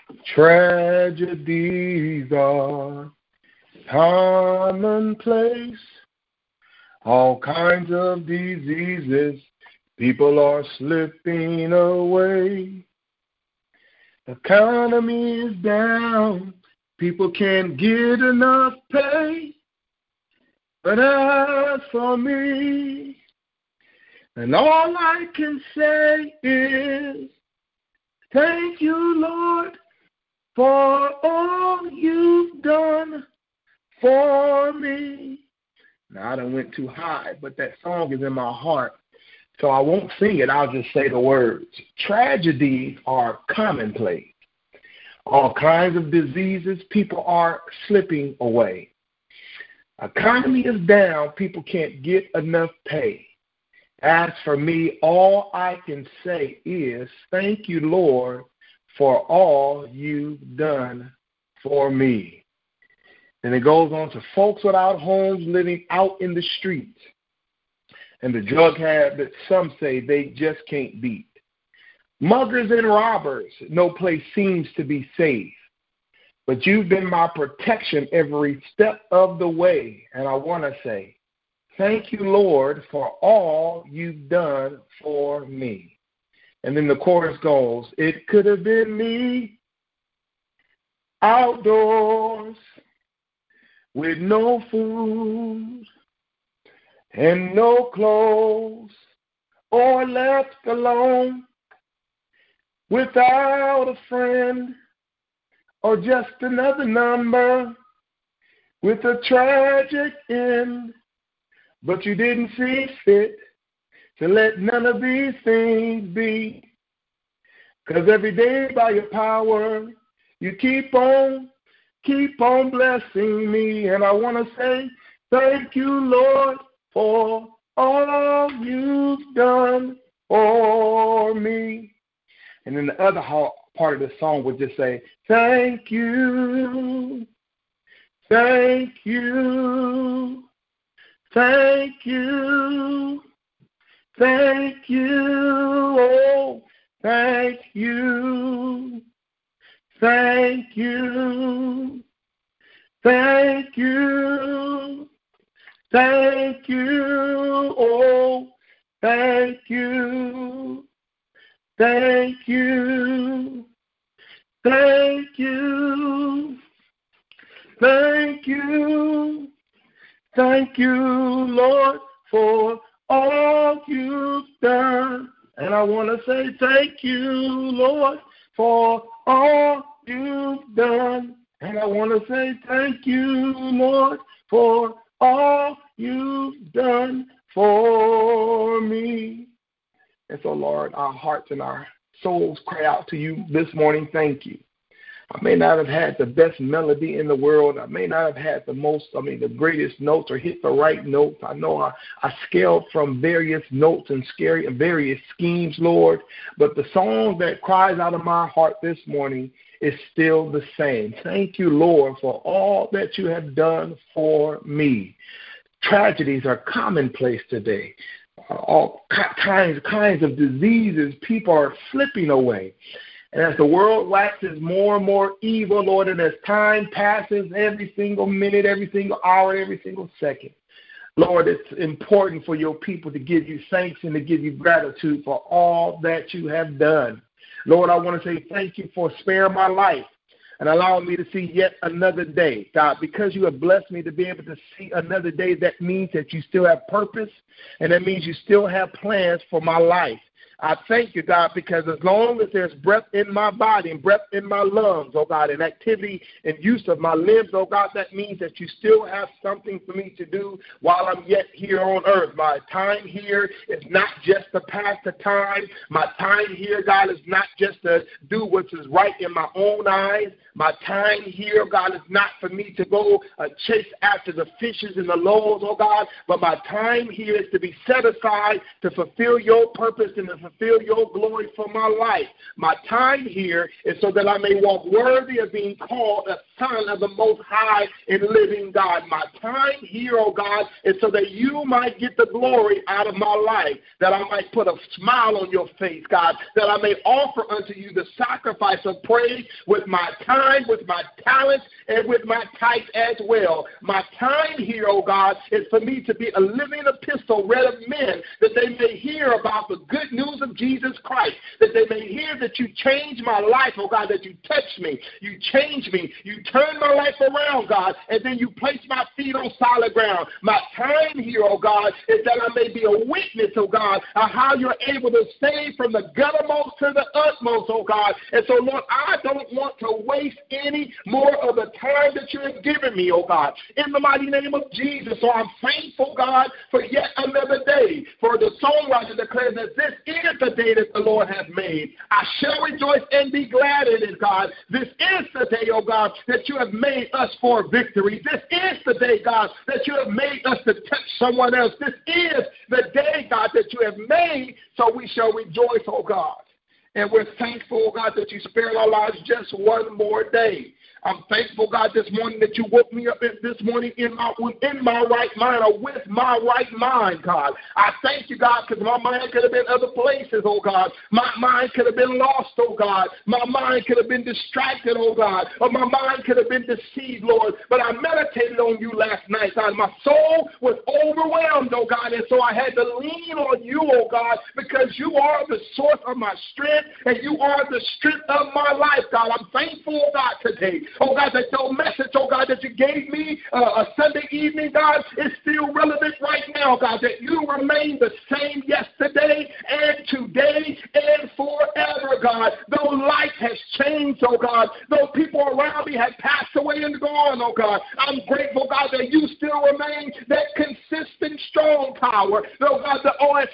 Tragedies are commonplace. All kinds of diseases. People are slipping away. Economy is down. People can't get enough pay. But as for me, and all I can say is, thank you, Lord, for all you've done for me. Now, I done went too high, but that song is in my heart, so I won't sing it. I'll just say the words. Tragedies are commonplace. All kinds of diseases, people are slipping away. Economy is down, people can't get enough pay. As for me, all I can say is, thank you, Lord, for all you've done for me. And it goes on to folks without homes living out in the streets. And the drug habit, some say they just can't beat. Muggers and robbers, no place seems to be safe. But you've been my protection every step of the way. And I want to say, thank you, Lord, for all you've done for me. And then the chorus goes, it could have been me outdoors with no food and no clothes, or left alone without a friend, or just another number with a tragic end. But you didn't see fit to let none of these things be. 'Cause every day by your power, you keep on blessing me. And I want to say thank you, Lord, for all you've done for me. And then the other part of the song would just say, thank you, thank you, thank you, thank you, oh, thank you, thank you, thank you, thank you, oh, thank you, thank you, thank you, thank you, thank you, Lord, for all you've done. And I want to say thank you, Lord, for all you've done. And I want to say thank you, Lord, for all you've done for me. And so, Lord, our hearts and our souls cry out to you this morning, thank you. I may not have had the best melody in the world. I may not have had the greatest notes or hit the right notes. I know I scaled from various notes and various schemes, Lord. But the song that cries out of my heart this morning is still the same. Thank you, Lord, for all that you have done for me. Tragedies are commonplace today. All kinds of diseases, people are slipping away. And as the world waxes more and more evil, Lord, and as time passes every single minute, every single hour, every single second, Lord, it's important for your people to give you thanks and to give you gratitude for all that you have done. Lord, I want to say thank you for sparing my life and allowing me to see yet another day. God, because you have blessed me to be able to see another day, that means that you still have purpose, and that means you still have plans for my life. I thank you, God, because as long as there's breath in my body and breath in my lungs, oh God, and activity and use of my limbs, oh God, that means that you still have something for me to do while I'm yet here on earth. My time here is not just to pass the time. My time here, God, is not just to do what is right in my own eyes. My time here, God, is not for me to go chase after the fishes and the loaves, oh God, but my time here is to be set aside to fulfill your purpose and to fulfill your glory for my life. My time here is so that I may walk worthy of being called a son of the Most High and living God. My time here, oh God, is so that you might get the glory out of my life, that I might put a smile on your face, God, that I may offer unto you the sacrifice of praise with my time, with my talents, and with my tithe as well. My time here, oh God, is for me to be a living epistle read of men, that they may hear about the good news of Jesus Christ, that they may hear that you changed my life, oh God, that you touched me, you changed me, you turned my life around, God, and then you placed my feet on solid ground. My time here, oh God, is that I may be a witness, oh God, of how you're able to save from the guttermost to the utmost, oh God. And so, Lord, I don't want to waste any more of the time that you have given me, oh God, in the mighty name of Jesus. So I'm thankful, God, for yet another day. For the songwriter declares that this is the day that the Lord has made. I shall rejoice and be glad in it, God. This is the day, oh God, that you have made us for victory. This is the day, God, that you have made us to touch someone else. This is the day, God, that you have made, so we shall rejoice, oh God. And we're thankful, oh God, that you spared our lives just one more day. I'm thankful, God, this morning that you woke me up this morning in my right mind, or with my right mind, God. I thank you, God, because my mind could have been other places, oh God. My mind could have been lost, oh God. My mind could have been distracted, oh God. Or my mind could have been deceived, Lord. But I meditated on you last night, God. My soul was overwhelmed, oh God, and so I had to lean on you, oh God, because you are the source of my strength, and you are the strength of my life, God. I'm thankful, oh God, today. Oh, God, that your message, oh, God, that you gave me a Sunday evening, God, is still relevant right now, God, that you remain the same yesterday and today and forever, God. Though life has changed, oh, God, though people around me have passed away and gone, oh, God, I'm grateful, God, that you still remain that consistent, strong power. Though, God, as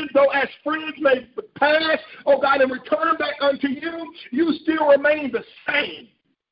friends may pass, oh, God, and return back unto you, you still remain the same.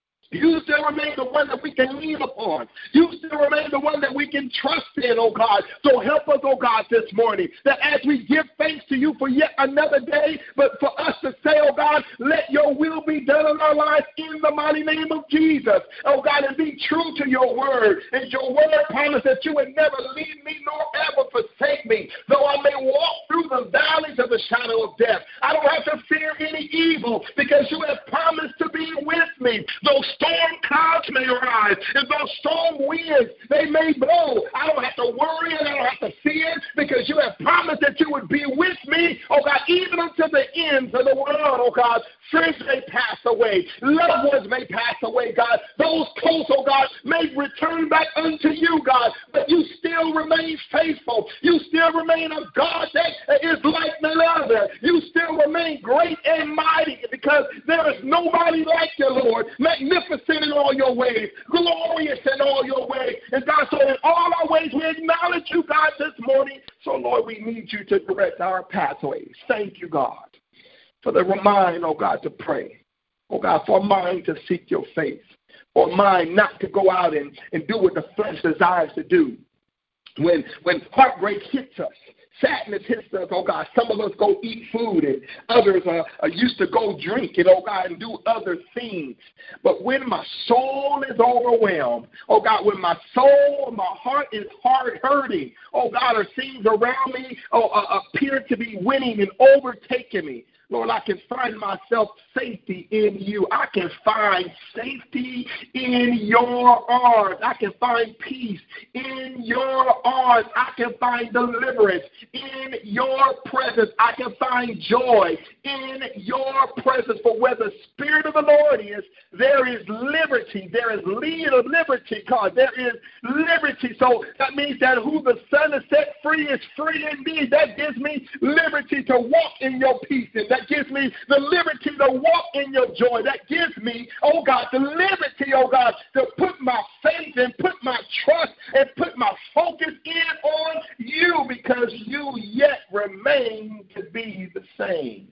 You still remain the one that we can lean upon. You still remain the one that we can trust in, oh God. So help us, oh God, this morning, that as we give thanks to you for yet another day, but for us to say, oh God, let your will be done in our lives in the mighty name of Jesus. Oh God, and be true to your word. And your word promised that you would never leave me nor ever forsake me. Though I may walk through the valleys of the shadow of death, I don't have to fear any evil, because you have promised to be with me. Though storm clouds may arise, and those strong winds, they may blow, I don't have to worry and I don't have to fear, because you have promised that you would be with me, oh God, even unto the ends of the world, oh God. Friends may pass away, loved ones may pass away, God. Those close, oh God, may return back unto you, God, but you still remain faithful. You still remain a God that is like none other. You still remain great and mighty, because there is nobody like you, Lord. Magnificent in all your ways, glorious in all your ways. And God, so in all our ways we acknowledge you, God, this morning. So, Lord, we need you to direct our pathways. Thank you, God, for the mind, oh God, to pray. Oh God, for a mind to seek your face. For a mind not to go out and do what the flesh desires to do. When heartbreak hits us, sadness hits us, oh God, some of us go eat food, and others are used to go drink, and oh God, and do other things. But when my soul is overwhelmed, oh God, when my soul, my heart is hard hurting, oh God, or things around me appear to be winning and overtaking me, Lord, I can find myself safety in you. I can find safety in your arms. I can find peace in your arms. I can find deliverance in your presence. I can find joy in your presence. For where the Spirit of the Lord is, there is liberty. There is liberty, God. There is liberty. So that means that who the Son has set free is free indeed. That gives me liberty to walk in your peace. And that gives me the liberty to walk in your joy. That gives me, oh God, the liberty, oh God, to put my faith and put my trust and put my focus in on you, because you yet remain to be the same.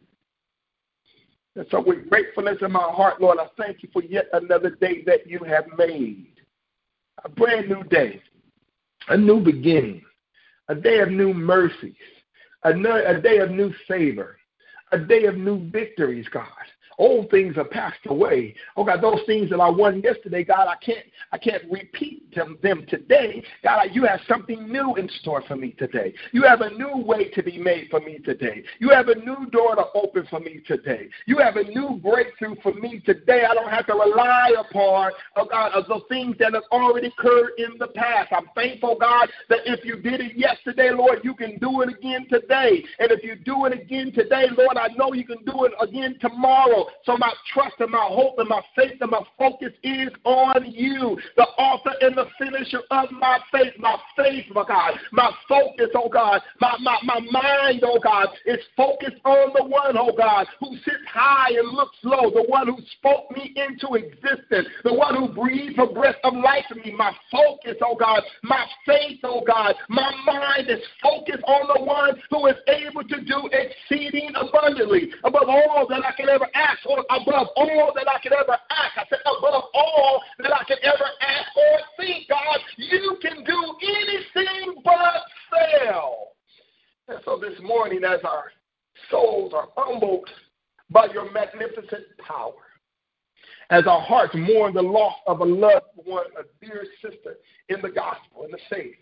And so with gratefulness in my heart, Lord, I thank you for yet another day that you have made. A brand new day, a new beginning, a day of new mercies, a day of new favor, a day of new victories, God. Old things are passed away. Oh, God, those things that I won yesterday, God, I can't repeat them today. God, you have something new in store for me today. You have a new way to be made for me today. You have a new door to open for me today. You have a new breakthrough for me today. I don't have to rely upon, oh, God, of the things that have already occurred in the past. I'm thankful, God, that if you did it yesterday, Lord, you can do it again today. And if you do it again today, Lord, I know you can do it again tomorrow. So my trust and my hope and my faith and my focus is on you, the author and the finisher of my faith. My faith, my God, my focus, oh God, my mind, oh God, is focused on the one, oh God, who sits high and looks low, the one who spoke me into existence, the one who breathed a breath of life in me. My focus, oh God, my faith, oh God, my mind is focused on the one who is able to do exceeding abundantly above all that I can ever ask, or above all that I could ever ask. I said above all that I could ever ask or think, God, you can do anything but fail. And so this morning, as our souls are humbled by your magnificent power, as our hearts mourn the loss of a loved one, a dear sister in the gospel, in the faith,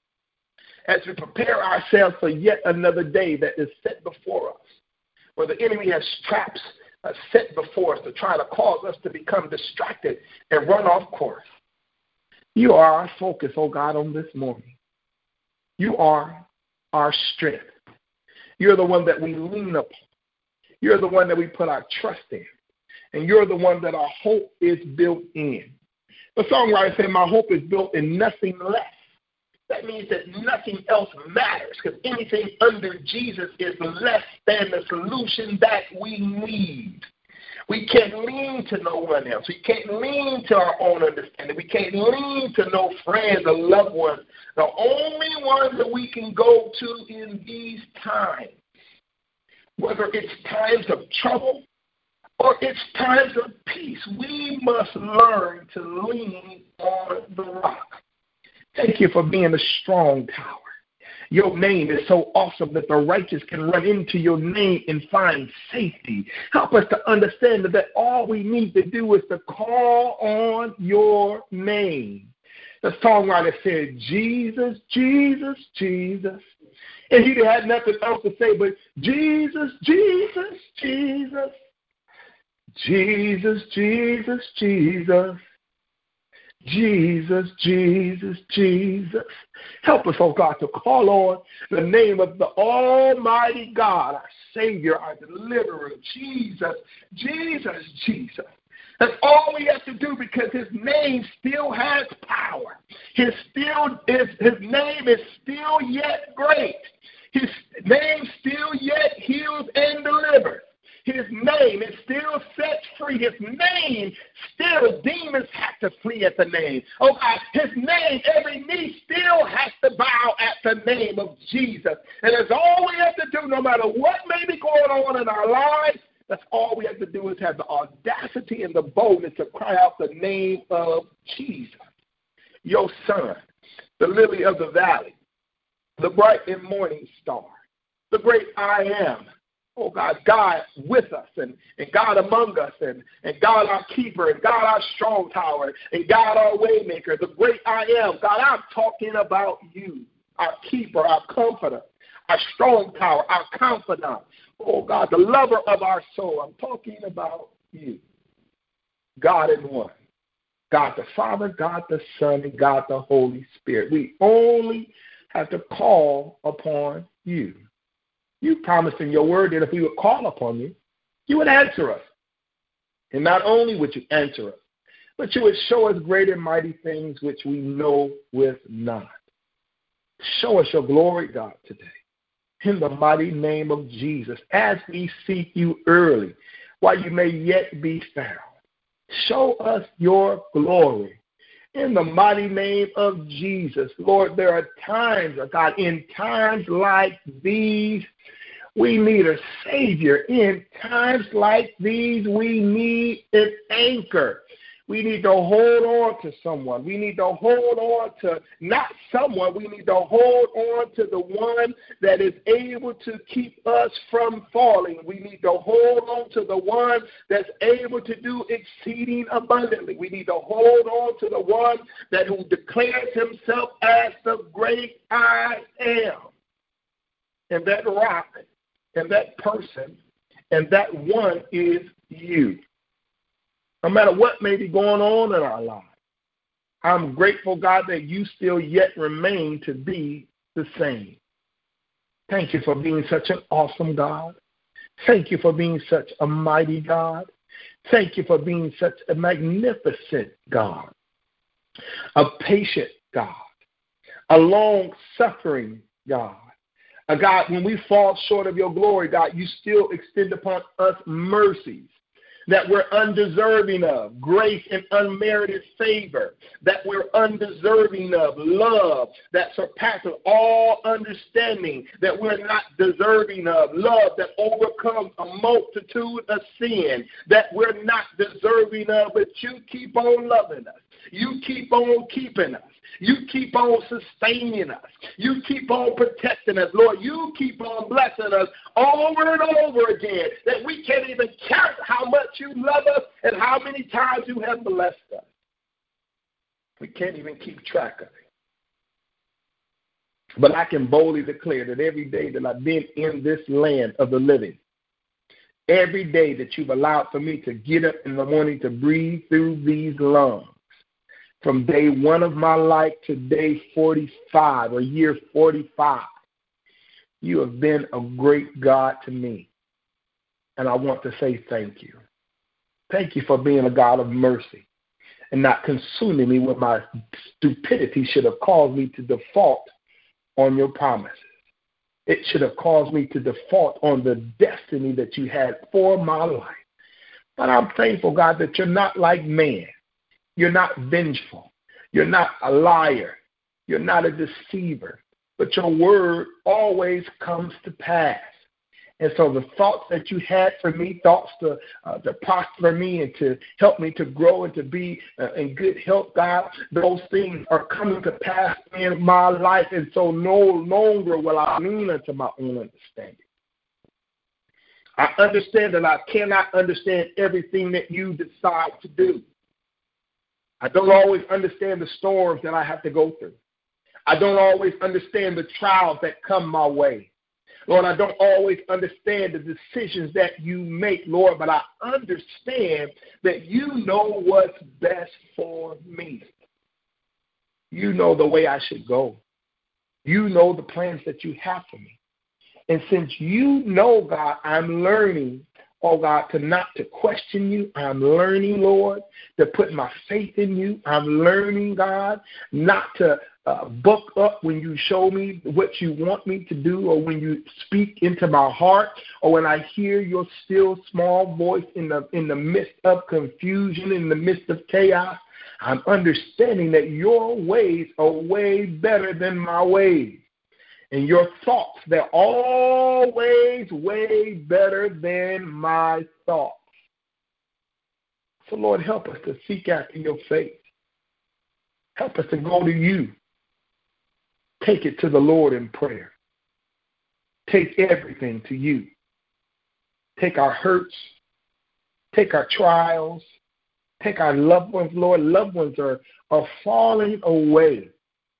as we prepare ourselves for yet another day that is set before us, where the enemy has traps set before us to try to cause us to become distracted and run off course. You are our focus, oh God, on this morning. You are our strength. You're the one that we lean upon. You're the one that we put our trust in. And you're the one that our hope is built in. The songwriter said, my hope is built in nothing less. That means that nothing else matters, because anything under Jesus is less than the solution that we need. We can't lean to no one else. We can't lean to our own understanding. We can't lean to no friends or loved ones. The only one that we can go to in these times, whether it's times of trouble or it's times of peace, we must learn to lean on the rock. Thank you for being a strong tower. Your name is so awesome that the righteous can run into your name and find safety. Help us to understand that all we need to do is to call on your name. The songwriter said, Jesus, Jesus, Jesus. And he had nothing else to say but Jesus, Jesus, Jesus. Jesus, Jesus, Jesus. Jesus, Jesus, Jesus. Help us, oh God, to call on the name of the Almighty God, our Savior, our Deliverer, Jesus, Jesus, Jesus. That's all we have to do, because his name still has power. His name is still yet great. His name still yet heals and delivers. His name is still sets free. His name still, demons have to flee at the name. Oh God, his name, every knee still has to bow at the name of Jesus. And that's all we have to do, no matter what may be going on in our lives. That's all we have to do is have the audacity and the boldness to cry out the name of Jesus. Your son, the lily of the valley, the bright and morning star, the great I am. Oh, God, God with us and God among us and God our keeper and God our strong tower and God our waymaker, the great I am. God, I'm talking about you, our keeper, our comforter, our strong tower, our confidant. Oh, God, the lover of our soul. I'm talking about you, God in one. God the Father, God the Son, and God the Holy Spirit. We only have to call upon you. You promised in your word that if we would call upon you, you would answer us. And not only would you answer us, but you would show us great and mighty things which we know with not. Show us your glory, God, today. In the mighty name of Jesus, as we seek you early, while you may yet be found. Show us your glory. In the mighty name of Jesus, Lord, there are times, oh God, in times like these, we need a Savior. In times like these, we need an anchor. We need to hold on to someone. We need to hold on to not someone. We need to hold on to the one that is able to keep us from falling. We need to hold on to the one that's able to do exceeding abundantly. We need to hold on to the one that who declares himself as the great I am. And that rock and that person and that one is you. No matter what may be going on in our lives, I'm grateful, God, that you still yet remain to be the same. Thank you for being such an awesome God. Thank you for being such a mighty God. Thank you for being such a magnificent God, a patient God, a long-suffering God. A God, when we fall short of your glory, God, you still extend upon us mercies that we're undeserving of, grace and unmerited favor that we're undeserving of, love that surpasses all understanding that we're not deserving of, love that overcomes a multitude of sin that we're not deserving of, but you keep on loving us. You keep on keeping us. You keep on sustaining us. You keep on protecting us, Lord. You keep on blessing us over and over again that we can't even count how much you love us and how many times you have blessed us. We can't even keep track of it. But I can boldly declare that every day that I've been in this land of the living, every day that you've allowed for me to get up in the morning to breathe through these lungs, from day one of my life to day 45 or year 45, you have been a great God to me. And I want to say thank you. Thank you for being a God of mercy and not consuming me when my stupidity should have caused me to default on your promises. It should have caused me to default on the destiny that you had for my life. But I'm thankful, God, that you're not like man. You're not vengeful. You're not a liar. You're not a deceiver. But your word always comes to pass. And so the thoughts that you had for me, thoughts to prosper me and to help me to grow and to be in good health, God, those things are coming to pass in my life. And so no longer will I lean into my own understanding. I understand that I cannot understand everything that you decide to do. I don't always understand the storms that I have to go through. I don't always understand the trials that come my way. Lord, I don't always understand the decisions that you make, Lord, but I understand that you know what's best for me. You know the way I should go. You know the plans that you have for me. And since you know, God, I'm learning, oh God, not to question you. I'm learning, Lord, to put my faith in you. I'm learning, God, not to buck up when you show me what you want me to do or when you speak into my heart or when I hear your still small voice in the midst of confusion, in the midst of chaos. I'm understanding that your ways are way better than my ways. And your thoughts, they're always way better than my thoughts. So, Lord, help us to seek after your faith. Help us to go to you. Take it to the Lord in prayer. Take everything to you. Take our hurts. Take our trials. Take our loved ones, Lord. Loved ones are falling away.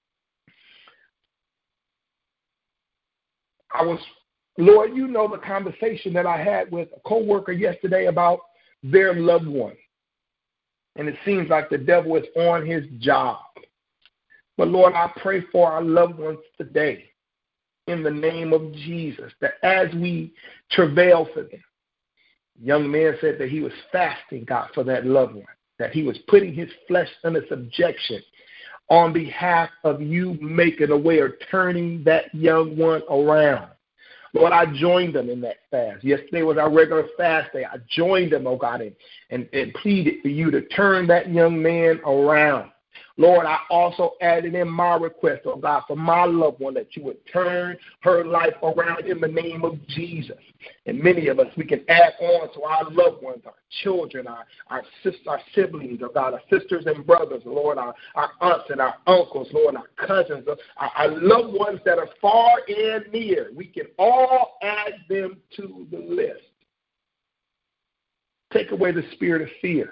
Lord, you know the conversation that I had with a coworker yesterday about their loved one. And it seems like the devil is on his job. But Lord, I pray for our loved ones today in the name of Jesus, that as we travail for them, young man said that he was fasting, God, for that loved one, that he was putting his flesh under subjection on behalf of you making a way or turning that young one around. Lord, I joined them in that fast. Yesterday was our regular fast day. I joined them, oh God, and pleaded for you to turn that young man around. Lord, I also added in my request, oh God, for my loved one, that you would turn her life around in the name of Jesus. And many of us, we can add on to our loved ones, our children, our sisters, our siblings, oh God, our sisters and brothers, Lord, our aunts and our uncles, Lord, our cousins, our loved ones that are far and near. We can all add them to the list. Take away the spirit of fear.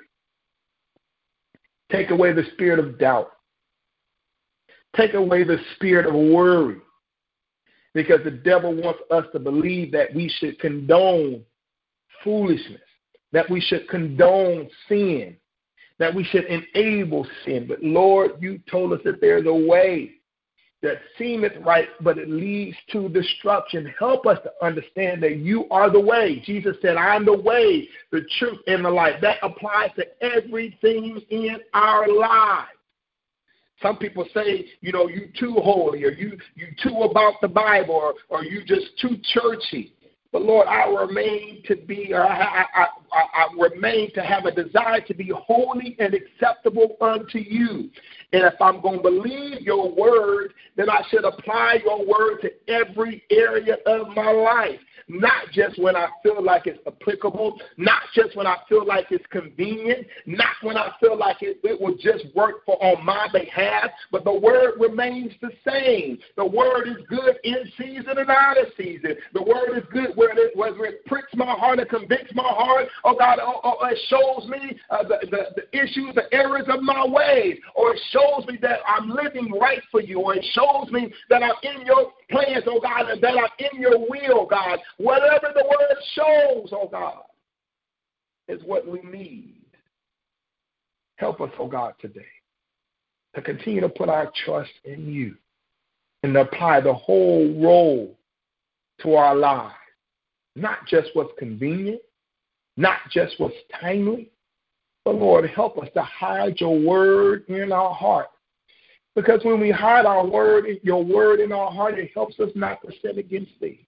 Take away the spirit of doubt. Take away the spirit of worry. Because the devil wants us to believe that we should condone foolishness, that we should condone sin, that we should enable sin. But Lord, you told us that there's a way that seemeth right, but it leads to destruction. Help us to understand that you are the way. Jesus said, I'm the way, the truth, and the life. That applies to everything in our lives. Some people say, you too holy, or you too about the Bible, or you just too churchy. But Lord, I remain to have a desire to be holy and acceptable unto you. And if I'm going to believe your word, then I should apply your word to every area of my life. Not just when I feel like it's applicable, not just when I feel like it's convenient, not when I feel like it will just work on my behalf, but the word remains the same. The word is good in season and out of season. The word is good whether it pricks my heart and convicts my heart, or God, it shows me the issues, the errors of my ways, or it shows me that I'm living right for you, or it shows me that I'm in your plans, oh God, and that I'm in your will, God. Whatever the word shows, oh God, is what we need. Help us, oh God, today to continue to put our trust in you and to apply the whole role to our lives. Not just what's convenient, not just what's timely, but Lord, help us to hide your word in our heart. Because when we hide your word in our heart, it helps us not to sin against thee.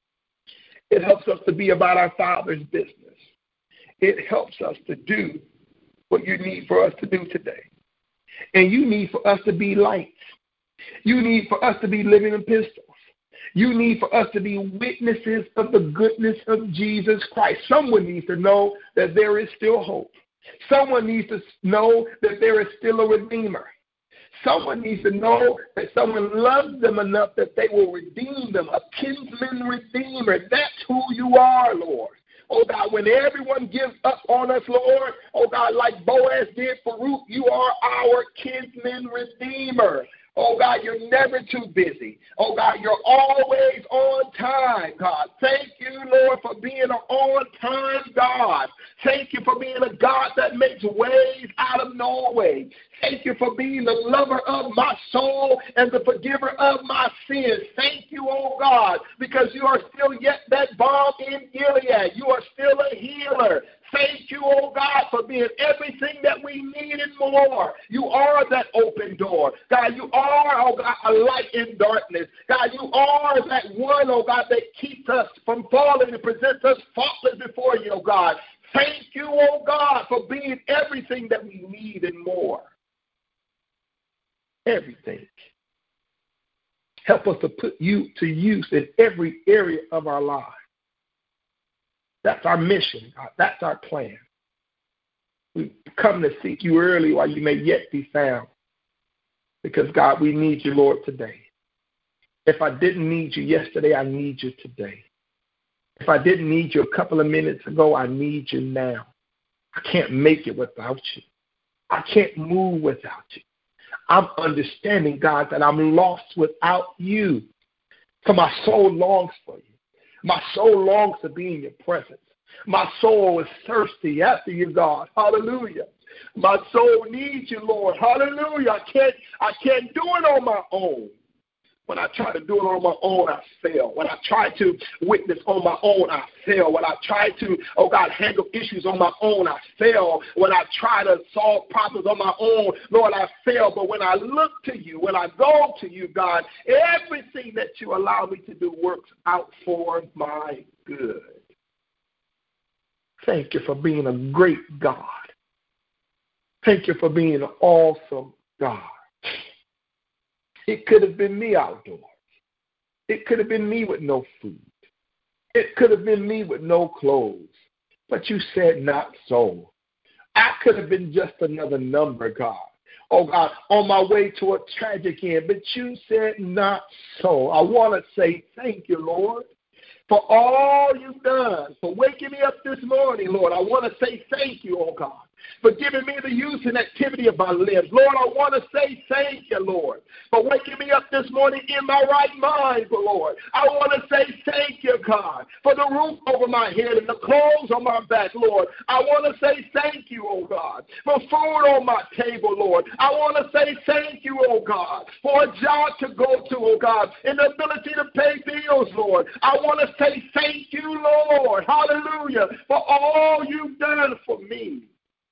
It helps us to be about our Father's business. It helps us to do what you need for us to do today. And you need for us to be lights. You need for us to be living epistles. You need for us to be witnesses of the goodness of Jesus Christ. Someone needs to know that there is still hope. Someone needs to know that there is still a Redeemer. Someone needs to know that someone loves them enough that they will redeem them, a kinsman redeemer. That's who you are, Lord. Oh, God, when everyone gives up on us, Lord, oh, God, like Boaz did for Ruth, you are our kinsman redeemer. Oh, God, you're never too busy. Oh, God, you're always on time, God. Thank you, Lord, for being an on-time God. Thank you for being a God that makes ways out of no way. Thank you for being the lover of my soul and the forgiver of my sins. Thank you, oh God, because you are still yet that balm in Gilead. You are still a healer. Thank you, oh God, for being everything that we need and more. You are that open door. God, you are, oh God, a light in darkness. God, you are that one, oh God, that keeps us from falling and presents us faultless before you, oh God. Thank you, oh God, for being everything that we need and more. Everything. Help us to put you to use in every area of our lives. That's our mission, God. That's our plan. We come to seek you early while you may yet be found. Because, God, we need you, Lord, today. If I didn't need you yesterday, I need you today. If I didn't need you a couple of minutes ago, I need you now. I can't make it without you. I can't move without you. I'm understanding, God, that I'm lost without you. So my soul longs for you. My soul longs to be in your presence. My soul is thirsty after you, God. Hallelujah. My soul needs you, Lord. Hallelujah. I can't do it on my own. When I try to do it on my own, I fail. When I try to witness on my own, I fail. When I try to, oh God, handle issues on my own, I fail. When I try to solve problems on my own, Lord, I fail. But when I look to you, when I go to you, God, everything that you allow me to do works out for my good. Thank you for being a great God. Thank you for being an awesome God. It could have been me outdoors. It could have been me with no food. It could have been me with no clothes. But you said not so. I could have been just another number, God. Oh, God, on my way to a tragic end. But you said not so. I want to say thank you, Lord, for all you've done, for waking me up this morning, Lord. I want to say thank you, oh God, for giving me the use and activity of my limbs. Lord, I want to say thank you, Lord, for waking me up this morning in my right mind, Lord. I want to say thank you, God, for the roof over my head and the clothes on my back, Lord. I want to say thank you, oh God, for food on my table, Lord. I want to say thank you, oh God, for a job to go to, oh God, and the ability to pay bills, Lord. I want to say thank you, Lord, hallelujah, for all you've done for me.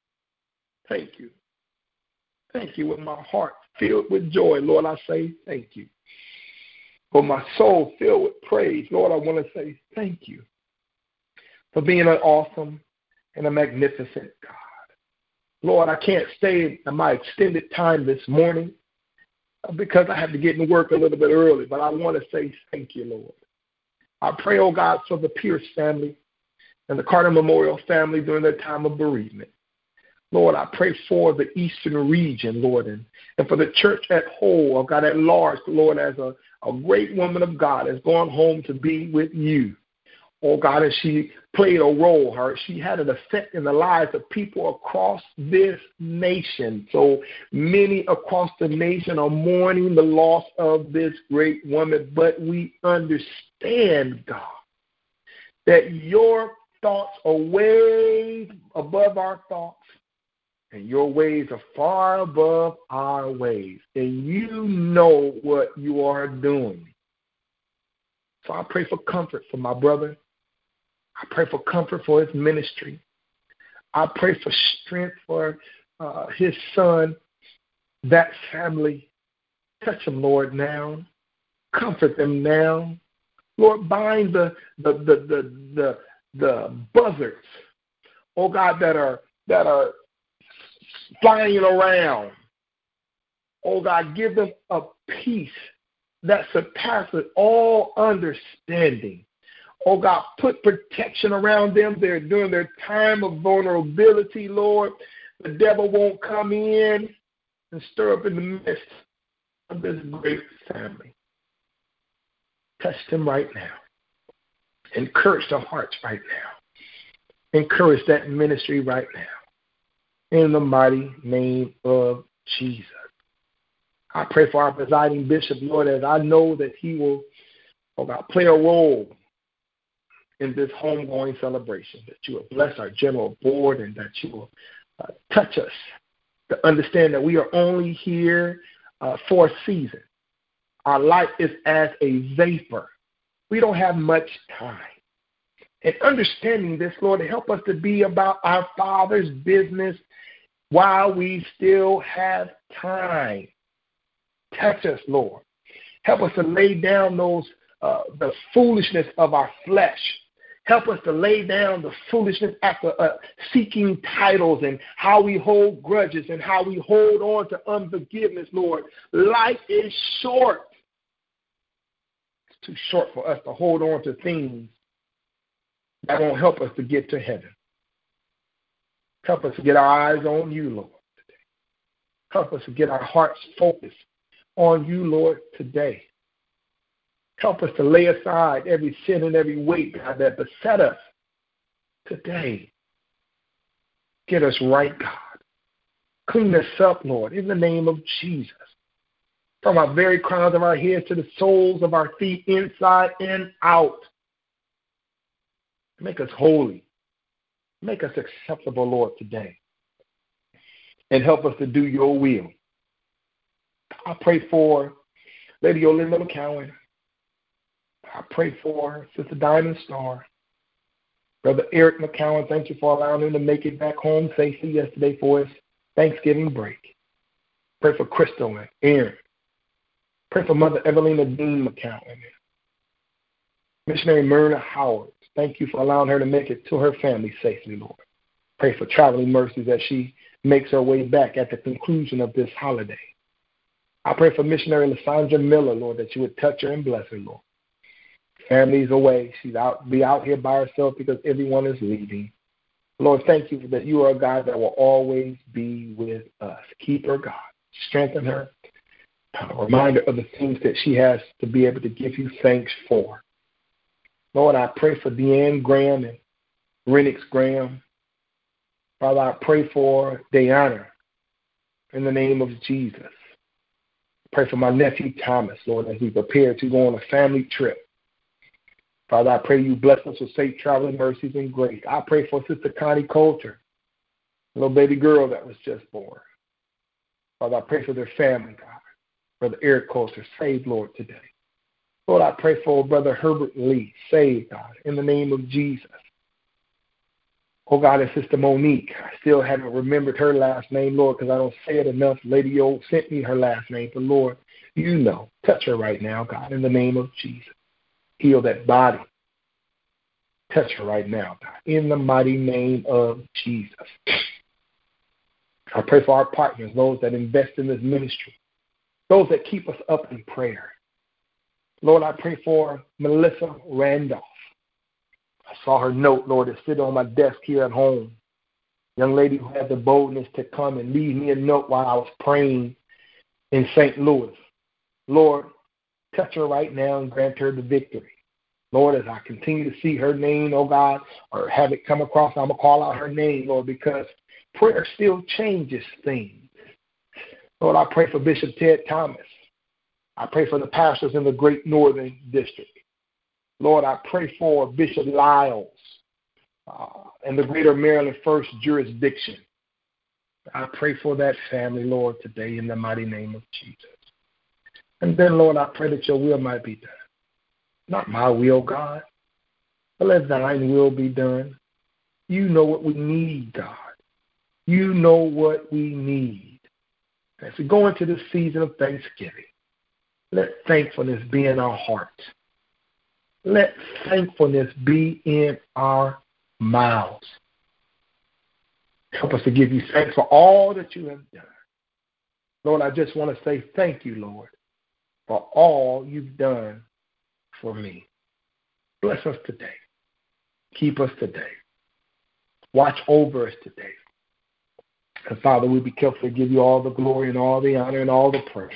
Thank you. Thank you. With my heart filled with joy, Lord, I say thank you. For my soul filled with praise, Lord, I want to say thank you for being an awesome and a magnificent God. Lord, I can't stay in my extended time this morning because I have to get into work a little bit early, but I want to say thank you, Lord. I pray, oh God, for the Pierce family and the Carter Memorial family during their time of bereavement. Lord, I pray for the eastern region, Lord, and for the church at whole, oh God, at large, Lord, as a great woman of God has gone home to be with you. Oh God, as she played a role, she had an effect in the lives of people across this nation. So many across the nation are mourning the loss of this great woman, but we understand, God, that your thoughts are way above our thoughts. And your ways are far above our ways. And you know what you are doing. So I pray for comfort for my brother. I pray for comfort for his ministry. I pray for strength for his son, that family. Touch them, Lord, now. Comfort them now. Lord, bind the buzzards, oh God, that are flying around. Oh God, give them a peace that surpasses all understanding. Oh God, put protection around them. They're during their time of vulnerability, Lord. The devil won't come in and stir up in the midst of this great family. Touch them right now. Encourage their hearts right now. Encourage that ministry right now. In the mighty name of Jesus. I pray for our presiding bishop, Lord, as I know that he will, oh God, play a role in this homegoing celebration, that you will bless our general board and that you will touch us to understand that we are only here for a season. Our life is as a vapor. We don't have much time. And understanding this, Lord, help us to be about our Father's business while we still have time. Touch us, Lord. Help us to lay down the foolishness of our flesh. Help us to lay down the foolishness after seeking titles and how we hold grudges and how we hold on to unforgiveness, Lord. Life is short. It's too short for us to hold on to things that won't help us to get to heaven. Help us to get our eyes on you, Lord, today. Help us to get our hearts focused on you, Lord, today. Help us to lay aside every sin and every weight, God, that beset us today. Get us right, God. Clean us up, Lord, in the name of Jesus. From our very crowns of our heads to the soles of our feet, inside and out. Make us holy. Make us acceptable, Lord, today. And help us to do your will. I pray for Lady Olinda McCowan. I pray for Sister Diamond Star. Brother Eric McCowan, thank you for allowing him to make it back home safely yesterday for his Thanksgiving break. Pray for Crystal and Aaron. Pray for Mother Evelina Dean McCowan. Missionary Myrna Howard. Thank you for allowing her to make it to her family safely, Lord. Pray for traveling mercies as she makes her way back at the conclusion of this holiday. I pray for missionary Lysandra Miller, Lord, that you would touch her and bless her, Lord. Family's away. She's be out here by herself because everyone is leaving. Lord, thank you that you are a God that will always be with us. Keep her, God. Strengthen her. A reminder of the things that she has to be able to give you thanks for. Lord, I pray for Deanne Graham and Renix Graham. Father, I pray for Diana in the name of Jesus. Pray for my nephew Thomas, Lord, as we prepare to go on a family trip. Father, I pray you bless us with safe traveling mercies and grace. I pray for Sister Connie Coulter, little baby girl that was just born. Father, I pray for their family, God. Brother Eric Coulter, saved, Lord, today. Lord, I pray for Brother Herbert Lee, saved, God, in the name of Jesus. Oh, God, and Sister Monique, I still haven't remembered her last name, Lord, because I don't say it enough. Lady O sent me her last name, but Lord, you know. Touch her right now, God, in the name of Jesus. Heal that body. Touch her right now, God, in the mighty name of Jesus. I pray for our partners, those that invest in this ministry, those that keep us up in prayer. Lord, I pray for Melissa Randolph. I saw her note, Lord, that sit on my desk here at home. Young lady who had the boldness to come and leave me a note while I was praying in St. Louis. Lord, touch her right now and grant her the victory. Lord, as I continue to see her name, oh God, or have it come across, I'm going to call out her name, Lord, because prayer still changes things. Lord, I pray for Bishop Ted Thomas. I pray for the pastors in the Great Northern District. Lord, I pray for Bishop Lyles and the Greater Maryland First Jurisdiction. I pray for that family, Lord, today in the mighty name of Jesus. And then, Lord, I pray that your will might be done. Not my will, God, but let thine will be done. You know what we need, God. You know what we need. As we go into this season of Thanksgiving, let thankfulness be in our hearts. Let thankfulness be in our mouths. Help us to give you thanks for all that you have done. Lord, I just want to say thank you, Lord, for all you've done for me. Bless us today. Keep us today. Watch over us today. And Father, we'll be careful to give you all the glory and all the honor and all the praise.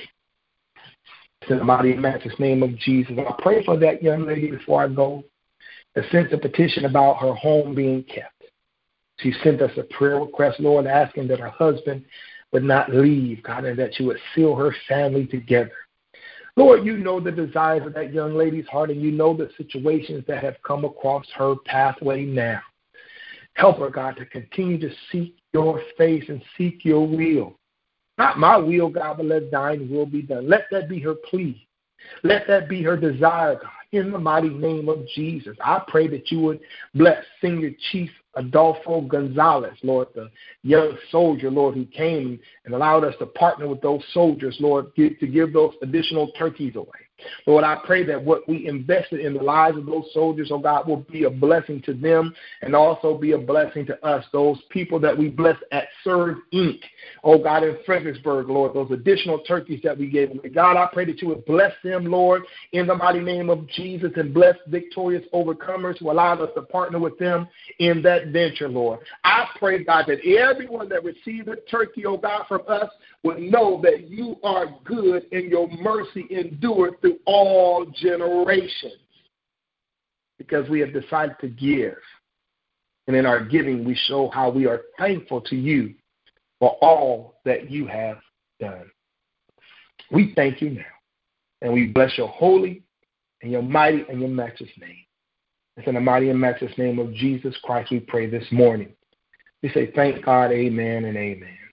In the mighty and matchless name of Jesus. I pray for that young lady before I go that sent a petition about her home being kept. She sent us a prayer request, Lord, asking that her husband would not leave, God, and that you would seal her family together. Lord, you know the desires of that young lady's heart, and you know the situations that have come across her pathway now. Help her, God, to continue to seek your face and seek your will. Not my will, God, but let thine will be done. Let that be her plea. Let that be her desire, God, in the mighty name of Jesus. I pray that you would bless Senior Chief Adolfo Gonzalez, Lord, the young soldier, Lord, who came and allowed us to partner with those soldiers, Lord, to give those additional turkeys away. Lord, I pray that what we invested in the lives of those soldiers, oh God, will be a blessing to them and also be a blessing to us, those people that we bless at Serve Inc., oh God, in Fredericksburg, Lord, those additional turkeys that we gave away. God, I pray that you would bless them, Lord, in the mighty name of Jesus, and bless Victorious Overcomers who allowed us to partner with them in that venture, Lord. I pray, God, that everyone that received a turkey, oh God, from us would know that you are good and your mercy endured through all generations, because we have decided to give. And in our giving, we show how we are thankful to you for all that you have done. We thank you now, and we bless your holy and your mighty and your matchless name. It's in the mighty and matchless name of Jesus Christ we pray this morning. We say thank God, amen and amen.